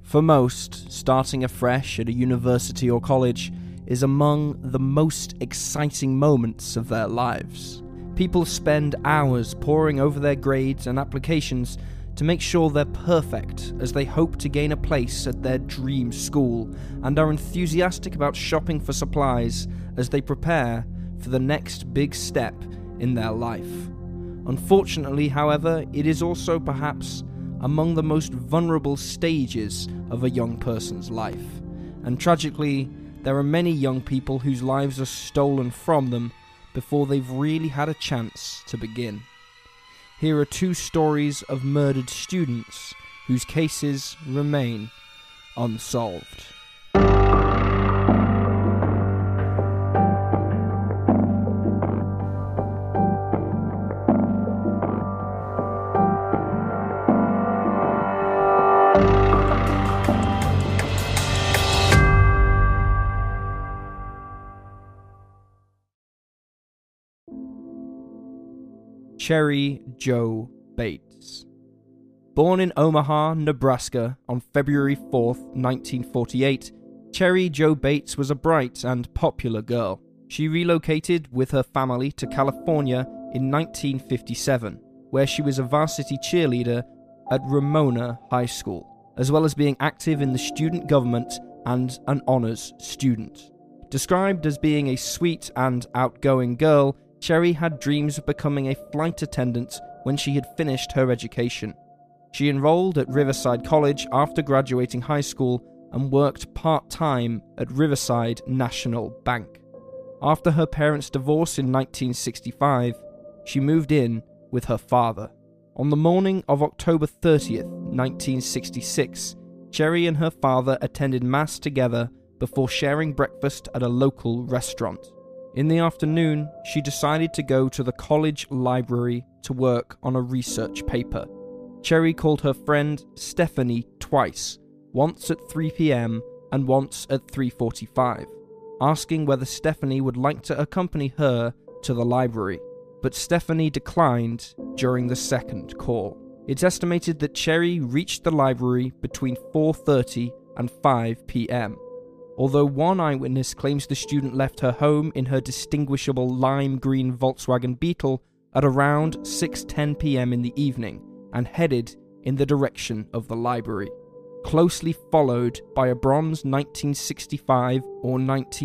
For most, starting afresh at a university or college is among the most exciting moments of their lives. People spend hours poring over their grades and applications to make sure they're perfect as they hope to gain a place at their dream school, and are enthusiastic about shopping for supplies as they prepare for the next big step in their life. Unfortunately, however, it is also perhaps among the most vulnerable stages of a young person's life, and tragically, there are many young people whose lives are stolen from them before they've really had a chance to begin. Here are two stories of murdered students whose cases remain unsolved. Cherry Jo Bates. Born in Omaha, Nebraska on February 4th, 1948, Cherry Jo Bates was a bright and popular girl. She relocated with her family to California in 1957, where she was a varsity cheerleader at Ramona High School, as well as being active in the student government and an honors student. Described as being a sweet and outgoing girl, Cherry had dreams of becoming a flight attendant when she had finished her education. She enrolled at Riverside College after graduating high school and worked part-time at Riverside National Bank. After her parents' divorce in 1965, she moved in with her father. On the morning of October 30th, 1966, Cherry and her father attended Mass together before sharing breakfast at a local restaurant. In the afternoon, she decided to go to the college library to work on a research paper. Cherry called her friend Stephanie twice, once at 3 p.m. and once at 3:45, asking whether Stephanie would like to accompany her to the library, but Stephanie declined during the second call. It's estimated that Cherry reached the library between 4:30 and 5 p.m. Although one eyewitness claims the student left her home in her distinguishable lime green Volkswagen Beetle at around 6:10 p.m. in the evening and headed in the direction of the library, closely followed by a bronze 1965 or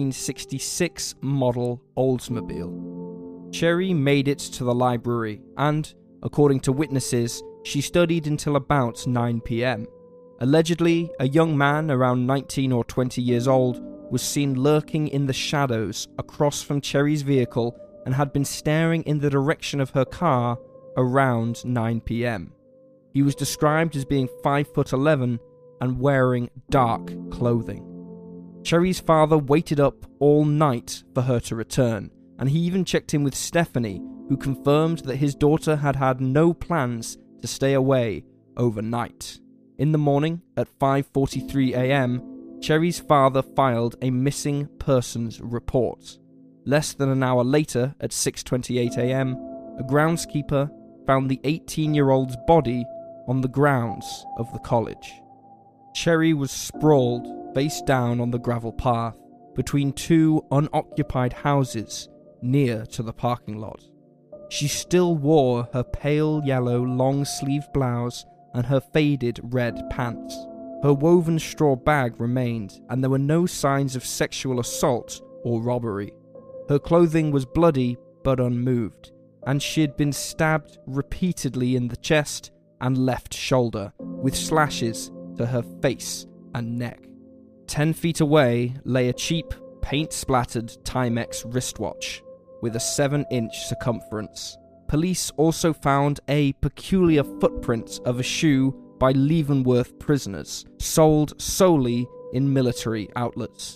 1966 model Oldsmobile. Cherry made it to the library and, according to witnesses, she studied until about 9 p.m. Allegedly, a young man around 19 or 20 years old was seen lurking in the shadows across from Cherry's vehicle and had been staring in the direction of her car around 9 p.m. He was described as being 5'11" and wearing dark clothing. Cherry's father waited up all night for her to return, and he even checked in with Stephanie, who confirmed that his daughter had had no plans to stay away overnight. In the morning, at 5:43 a.m., Cherry's father filed a missing persons report. Less than an hour later, at 6:28 a.m., a groundskeeper found the 18-year-old's body on the grounds of the college. Cherry was sprawled face down on the gravel path between two unoccupied houses near to the parking lot. She still wore her pale yellow long-sleeved blouse and her faded red pants. Her woven straw bag remained, and there were no signs of sexual assault or robbery. Her clothing was bloody but unmoved, and she had been stabbed repeatedly in the chest and left shoulder, with slashes to her face and neck. 10 feet away lay a cheap, paint-splattered Timex wristwatch with a 7-inch circumference. Police also found a peculiar footprint of a shoe by Leavenworth prisoners, sold solely in military outlets.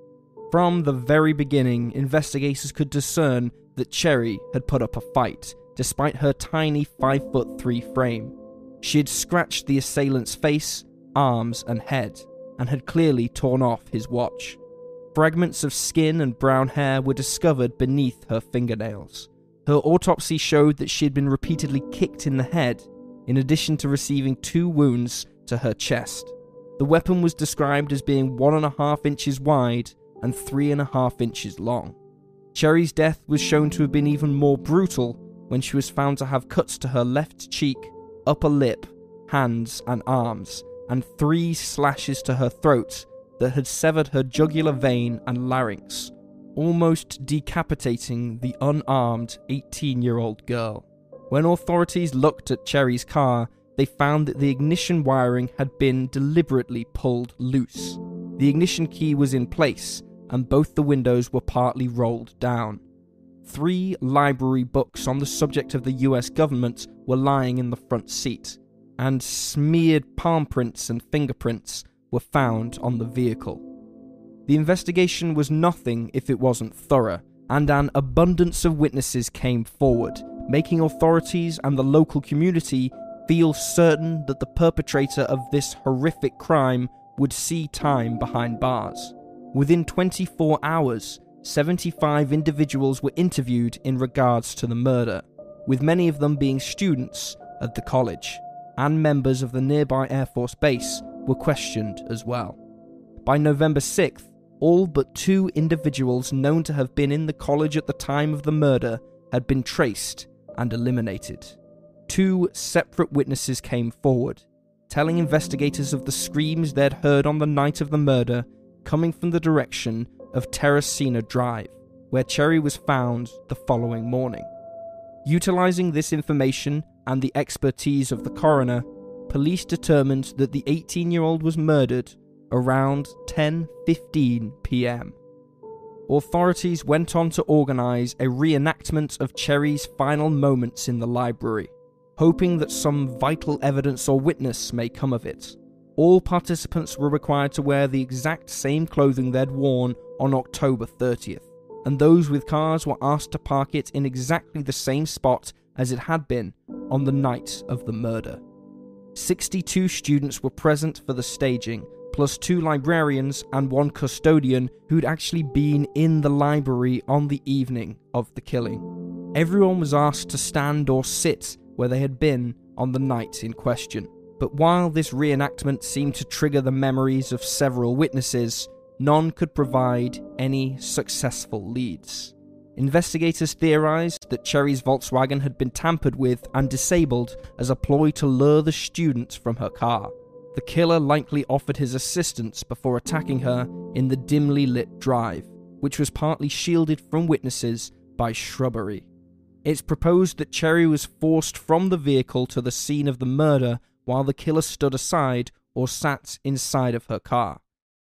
From the very beginning, investigators could discern that Cherry had put up a fight, despite her tiny 5'3" frame. She had scratched the assailant's face, arms, and head, and had clearly torn off his watch. Fragments of skin and brown hair were discovered beneath her fingernails. Her autopsy showed that she had been repeatedly kicked in the head, in addition to receiving 2 wounds to her chest. The weapon was described as being 1.5 inches wide and 3.5 inches long. Cherry's death was shown to have been even more brutal when she was found to have cuts to her left cheek, upper lip, hands and arms, and 3 slashes to her throat that had severed her jugular vein and larynx, almost decapitating the unarmed 18-year-old girl. When authorities looked at Cherry's car, they found that the ignition wiring had been deliberately pulled loose. The ignition key was in place, and both the windows were partly rolled down. 3 library books on the subject of the US government were lying in the front seat, and smeared palm prints and fingerprints were found on the vehicle. The investigation was nothing if it wasn't thorough, and an abundance of witnesses came forward, making authorities and the local community feel certain that the perpetrator of this horrific crime would see time behind bars. Within 24 hours, 75 individuals were interviewed in regards to the murder, with many of them being students at the college, and members of the nearby Air Force Base were questioned as well. By November 6th, all but 2 individuals known to have been in the college at the time of the murder had been traced and eliminated. 2 separate witnesses came forward, telling investigators of the screams they'd heard on the night of the murder coming from the direction of Terracina Drive, where Cherry was found the following morning. Utilizing this information and the expertise of the coroner, police determined that the 18-year-old was murdered around 10:15 p.m. Authorities went on to organize a reenactment of Cherry's final moments in the library, hoping that some vital evidence or witness may come of it. All participants were required to wear the exact same clothing they'd worn on October 30th, and those with cars were asked to park it in exactly the same spot as it had been on the night of the murder. 62 students were present for the staging, plus 2 librarians and 1 custodian who'd actually been in the library on the evening of the killing. Everyone was asked to stand or sit where they had been on the night in question. But while this reenactment seemed to trigger the memories of several witnesses, none could provide any successful leads. Investigators theorized that Cherry's Volkswagen had been tampered with and disabled as a ploy to lure the student from her car. The killer likely offered his assistance before attacking her in the dimly lit drive, which was partly shielded from witnesses by shrubbery. It's proposed that Cherry was forced from the vehicle to the scene of the murder while the killer stood aside or sat inside of her car.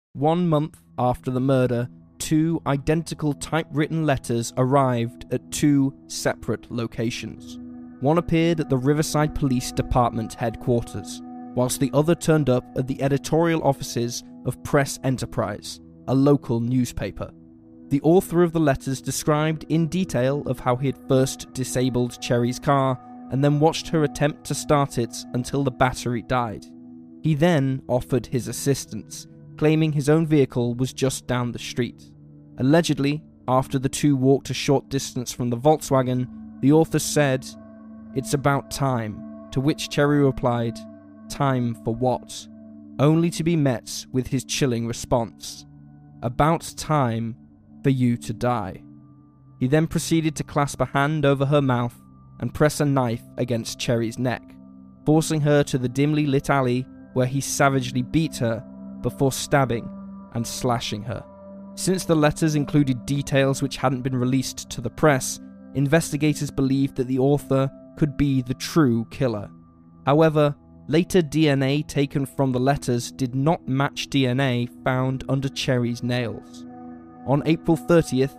1 month after the murder, 2 identical typewritten letters arrived at 2 separate locations. One appeared at the Riverside Police Department headquarters, whilst the other turned up at the editorial offices of Press Enterprise, a local newspaper. The author of the letters described in detail of how he had first disabled Cherry's car and then watched her attempt to start it until the battery died. He then offered his assistance, claiming his own vehicle was just down the street. Allegedly, after the 2 walked a short distance from the Volkswagen, the author said, "It's about time," to which Cherry replied, "Time for what?" only to be met with his chilling response, "About time for you to die." He then proceeded to clasp a hand over her mouth and press a knife against Cherry's neck, forcing her to the dimly lit alley where he savagely beat her before stabbing and slashing her. Since the letters included details which hadn't been released to the press, investigators believed that the author could be the true killer. However, later DNA taken from the letters did not match DNA found under Cherry's nails. On April 30th,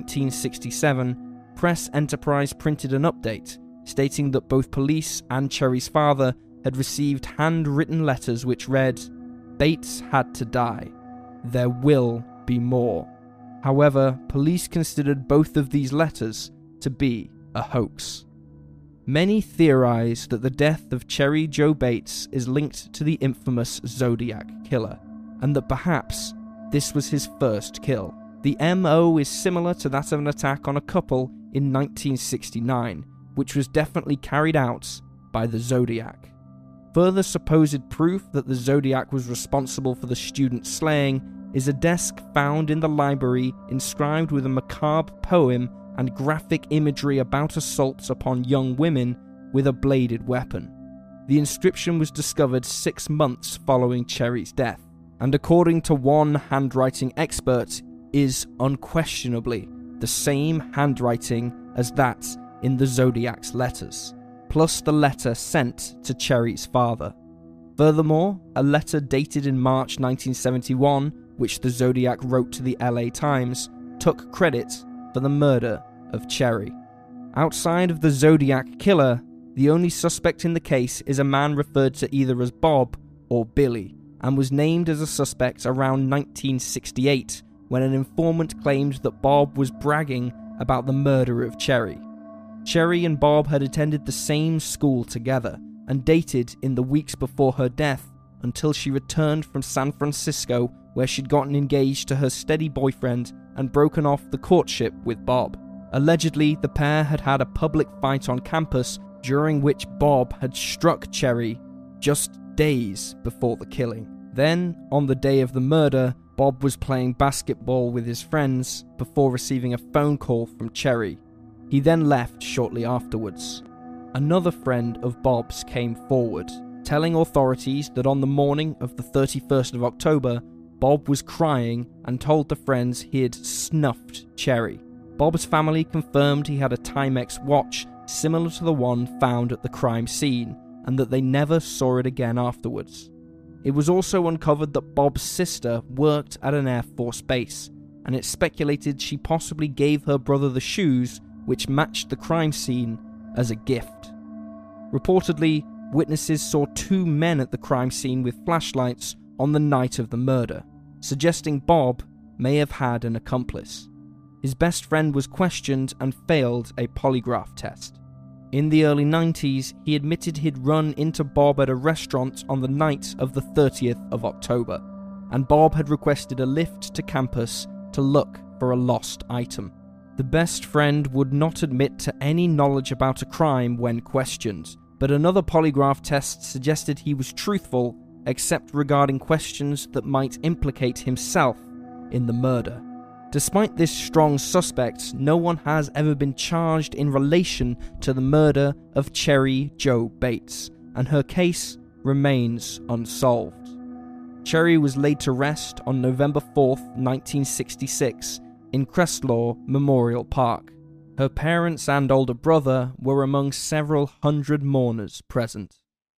1967, Press Enterprise printed an update stating that both police and Cherry's father had received handwritten letters which read, "Bates had to die. There will be more." However, police considered both of these letters to be a hoax. Many theorize that the death of Cherry Jo Bates is linked to the infamous Zodiac killer, and that perhaps this was his first kill. The MO is similar to that of an attack on a couple in 1969, which was definitely carried out by the Zodiac. Further supposed proof that the Zodiac was responsible for the student slaying is a desk found in the library inscribed with a macabre poem and graphic imagery about assaults upon young women with a bladed weapon. The inscription was discovered 6 months following Cherry's death, and according to one handwriting expert, is unquestionably the same handwriting as that in the Zodiac's letters, plus the letter sent to Cherry's father. Furthermore, a letter dated in March 1971, which the Zodiac wrote to the LA Times, took credit for the murder of Cherry. Outside of the Zodiac killer, the only suspect in the case is a man referred to either as Bob or Billy, and was named as a suspect around 1968 when an informant claimed that Bob was bragging about the murder of Cherry. Cherry and Bob had attended the same school together and dated in the weeks before her death until she returned from San Francisco, where she'd gotten engaged to her steady boyfriend and broken off the courtship with Bob. Allegedly, the pair had had a public fight on campus during which Bob had struck Cherry just days before the killing. Then, on the day of the murder, Bob was playing basketball with his friends before receiving a phone call from Cherry. He then left shortly afterwards. Another friend of Bob's came forward, telling authorities that on the morning of the 31st of October, Bob was crying and told the friends he had snuffed Cherry. Bob's family confirmed he had a Timex watch similar to the one found at the crime scene, and that they never saw it again afterwards. It was also uncovered that Bob's sister worked at an Air Force base, and it's speculated she possibly gave her brother the shoes which matched the crime scene as a gift. Reportedly, witnesses saw 2 men at the crime scene with flashlights on the night of the murder, suggesting Bob may have had an accomplice. His best friend was questioned and failed a polygraph test. In the early 90s, he admitted he'd run into Bob at a restaurant on the night of the 30th of October, and Bob had requested a lift to campus to look for a lost item. The best friend would not admit to any knowledge about a crime when questioned, but another polygraph test suggested he was truthful, except regarding questions that might implicate himself in the murder. Despite this strong suspect, no one has ever been charged in relation to the murder of Cherry Jo Bates, and her case remains unsolved. Cherry was laid to rest on November 4th, 1966, in Crestlaw Memorial Park. Her parents and older brother were among several hundred mourners present.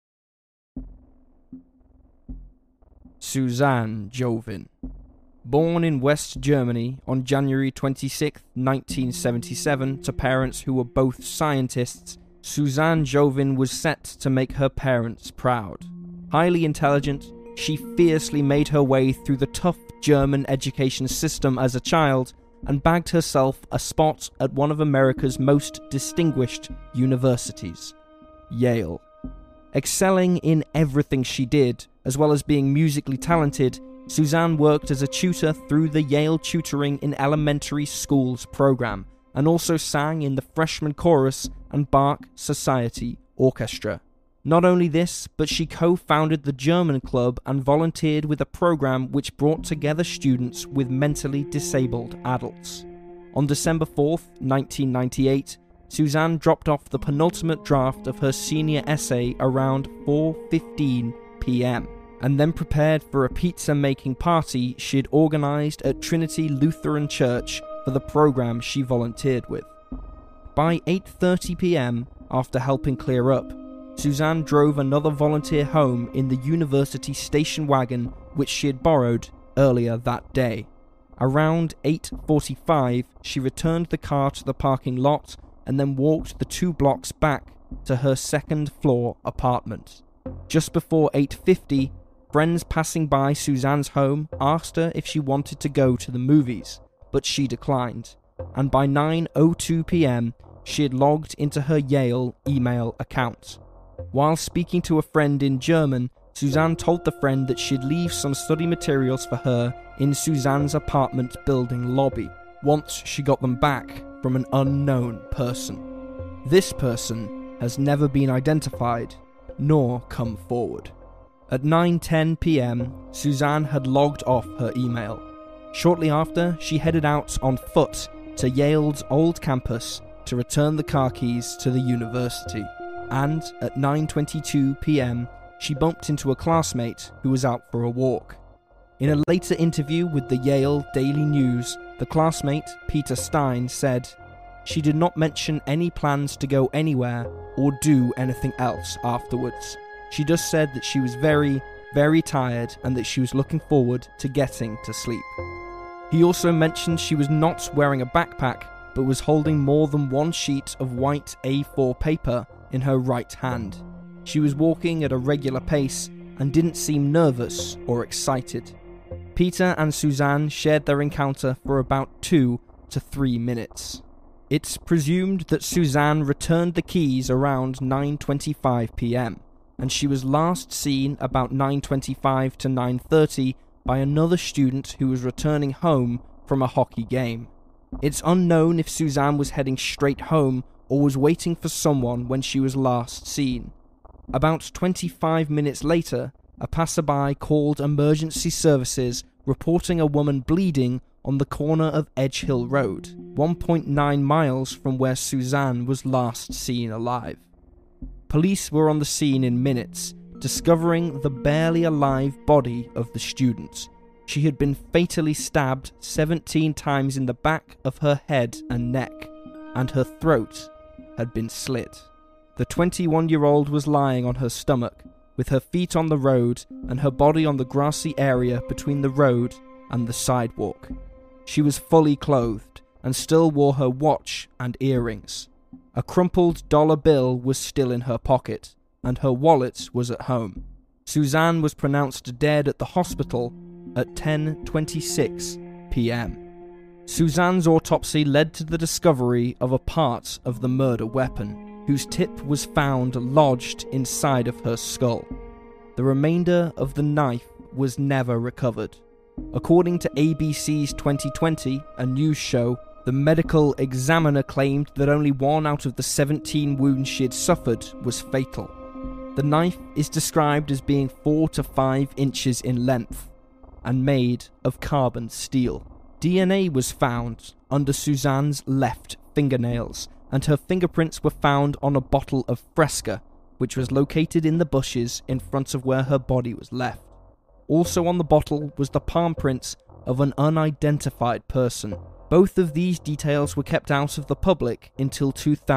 Suzanne Jovin. Born in West Germany on January 26, 1977, to parents who were both scientists, Suzanne Jovin was set to make her parents proud. Highly intelligent, she fiercely made her way through the tough German education system as a child and bagged herself a spot at one of America's most distinguished universities, Yale. Excelling in everything she did, as well as being musically talented, Suzanne worked as a tutor through the Yale Tutoring in Elementary Schools program, and also sang in the freshman chorus and Bach Society Orchestra. Not only this, but she co-founded the German Club and volunteered with a program which brought together students with mentally disabled adults. On December 4th, 1998, Suzanne dropped off the penultimate draft of her senior essay around 4:15 p.m. and then prepared for a pizza-making party she'd organised at Trinity Lutheran Church for the program she volunteered with. By 8:30 p.m, after helping clear up, Suzanne drove another volunteer home in the university station wagon which she had borrowed earlier that day. Around 8:45, she returned the car to the parking lot and then walked the 2 blocks back to her second-floor apartment. Just before 8:50, friends passing by Suzanne's home asked her if she wanted to go to the movies, but she declined, and by 9:02 p.m, she had logged into her Yale email account. While speaking to a friend in German, Suzanne told the friend that she'd leave some study materials for her in Suzanne's apartment building lobby, once she got them back from an unknown person. This person has never been identified, nor come forward. At 9:10 p.m, Suzanne had logged off her email. Shortly after, she headed out on foot to Yale's old campus to return the car keys to the university. And at 9:22 p.m, she bumped into a classmate who was out for a walk. In a later interview with the Yale Daily News, the classmate, Peter Stein, said, "She did not mention any plans to go anywhere or do anything else afterwards. She just said that she was very, very tired and that she was looking forward to getting to sleep." He also mentioned she was not wearing a backpack, but was holding more than one sheet of white A4 paper in her right hand. She was walking at a regular pace and didn't seem nervous or excited. Peter and Suzanne shared their encounter for about 2 to 3 minutes. It's presumed that Suzanne returned the keys around 9:25 p.m, and she was last seen about 9:25 to 9:30 by another student who was returning home from a hockey game. It's unknown if Suzanne was heading straight home or was waiting for someone when she was last seen. About 25 minutes later, a passerby called emergency services reporting a woman bleeding on the corner of Edge Hill Road, 1.9 miles from where Suzanne was last seen alive. Police were on the scene in minutes, discovering the barely alive body of the student. She had been fatally stabbed 17 times in the back of her head and neck, and her throat had been slit. The 21-year-old was lying on her stomach, with her feet on the road and her body on the grassy area between the road and the sidewalk. She was fully clothed and still wore her watch and earrings. A crumpled dollar bill was still in her pocket, and her wallet was at home. Suzanne was pronounced dead at the hospital at 10:26 p.m. Suzanne's autopsy led to the discovery of a part of the murder weapon, whose tip was found lodged inside of her skull. The remainder of the knife was never recovered. According to ABC's 2020, a news show, the medical examiner claimed that only 1 out of the 17 wounds she had suffered was fatal. The knife is described as being 4 to 5 inches in length and made of carbon steel. DNA was found under Suzanne's left fingernails, and her fingerprints were found on a bottle of Fresca, which was located in the bushes in front of where her body was left. Also on the bottle was the palm prints of an unidentified person. Both of these details were kept out of the public until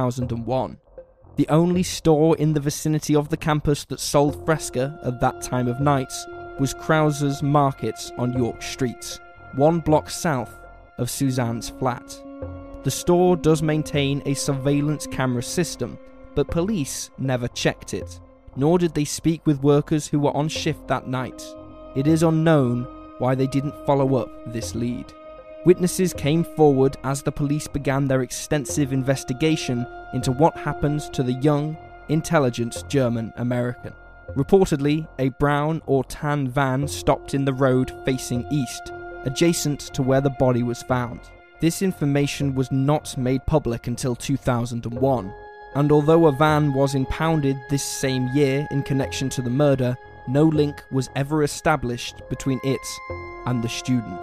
2001. The only store in the vicinity of the campus that sold Fresca at that time of night was Krauser's Market on York Street, 1 block south of Suzanne's flat. The store does maintain a surveillance camera system, but police never checked it, nor did they speak with workers who were on shift that night. It is unknown why they didn't follow up this lead. Witnesses came forward as the police began their extensive investigation into what happened to the young, intelligent German American. Reportedly, a brown or tan van stopped in the road facing east, adjacent to where the body was found. This information was not made public until 2001, and although a van was impounded this same year in connection to the murder, no link was ever established between it and the student.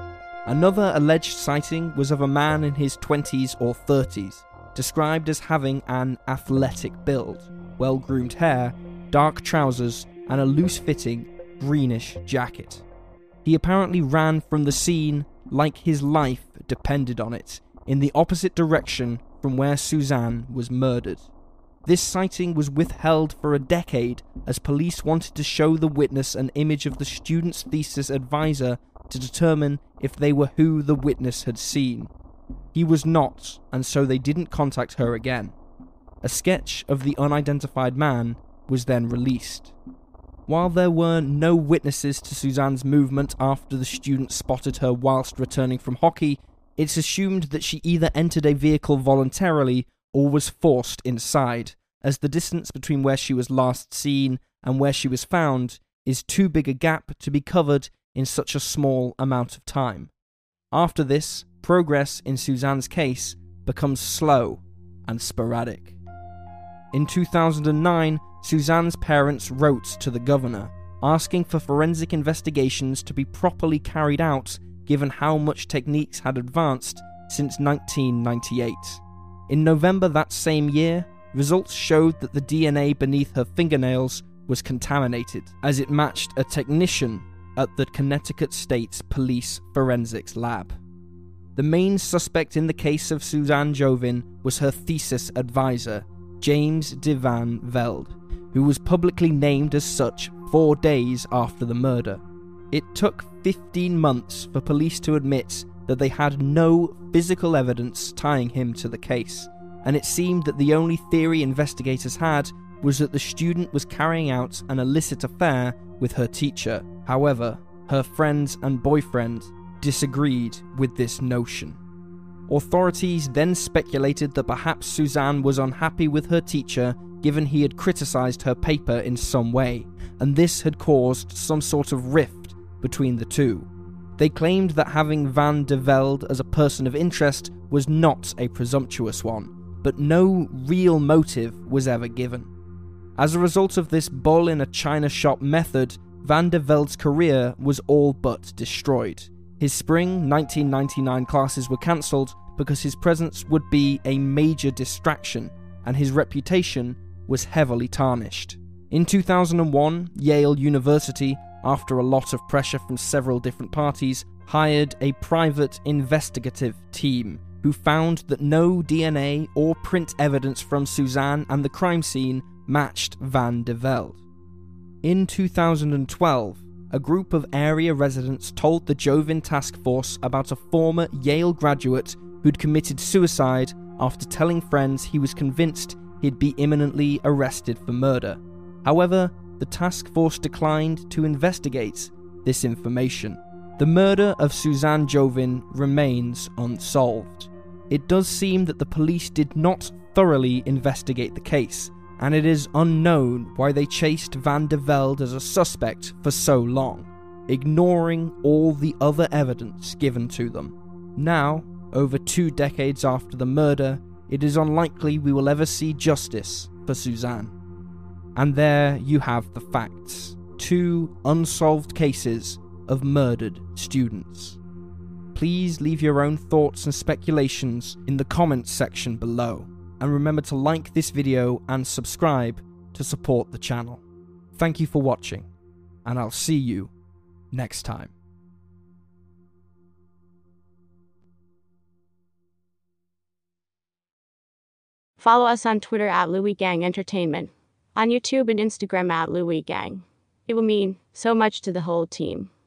Another alleged sighting was of a man in his 20s or 30s, described as having an athletic build, well-groomed hair, dark trousers, and a loose-fitting, greenish jacket. He apparently ran from the scene like his life depended on it, in the opposite direction from where Suzanne was murdered. This sighting was withheld for a decade as police wanted to show the witness an image of the student's thesis advisor to determine if they were who the witness had seen. He was not, and so they didn't contact her again. A sketch of the unidentified man was then released. While there were no witnesses to Suzanne's movement after the student spotted her whilst returning from hockey, it's assumed that she either entered a vehicle voluntarily or was forced inside, as the distance between where she was last seen and where she was found is too big a gap to be covered in such a small amount of time. After this, progress in Suzanne's case becomes slow and sporadic. In 2009, Suzanne's parents wrote to the governor, asking for forensic investigations to be properly carried out given how much techniques had advanced since 1998. In November that same year, results showed that the DNA beneath her fingernails was contaminated, as it matched a technician at the Connecticut State Police Forensics Lab. The main suspect in the case of Suzanne Jovin was her thesis advisor, James de Van Velde, who was publicly named as such 4 days after the murder. It took 15 months for police to admit that they had no physical evidence tying him to the case, and it seemed that the only theory investigators had was that the student was carrying out an illicit affair with her teacher. However, her friends and boyfriend disagreed with this notion. Authorities then speculated that perhaps Suzanne was unhappy with her teacher given he had criticised her paper in some way, and this had caused some sort of rift between the two. They claimed that having Van de Velde as a person of interest was not a presumptuous one, but no real motive was ever given. As a result of this bull in a china shop method, Van de Velde's career was all but destroyed. His spring 1999 classes were cancelled because his presence would be a major distraction, and his reputation was heavily tarnished. In 2001, Yale University, after a lot of pressure from several different parties, hired a private investigative team who found that no DNA or print evidence from Suzanne and the crime scene matched Van de Velde. In 2012, a group of area residents told the Jovin task force about a former Yale graduate who'd committed suicide after telling friends he was convinced he'd be imminently arrested for murder. However, the task force declined to investigate this information. The murder of Suzanne Jovin remains unsolved. It does seem that the police did not thoroughly investigate the case, and it is unknown why they chased Van de Velde as a suspect for so long, ignoring all the other evidence given to them. Now, over 2 decades after the murder, it is unlikely we will ever see justice for Suzanne. And there you have the facts. 2 unsolved cases of murdered students. Please leave your own thoughts and speculations in the comments section below. And remember to like this video and subscribe to support the channel. Thank you for watching, and I'll see you next time. Follow us on Twitter at Louis Gang Entertainment, on YouTube and Instagram at Louis Gang. It will mean so much to the whole team.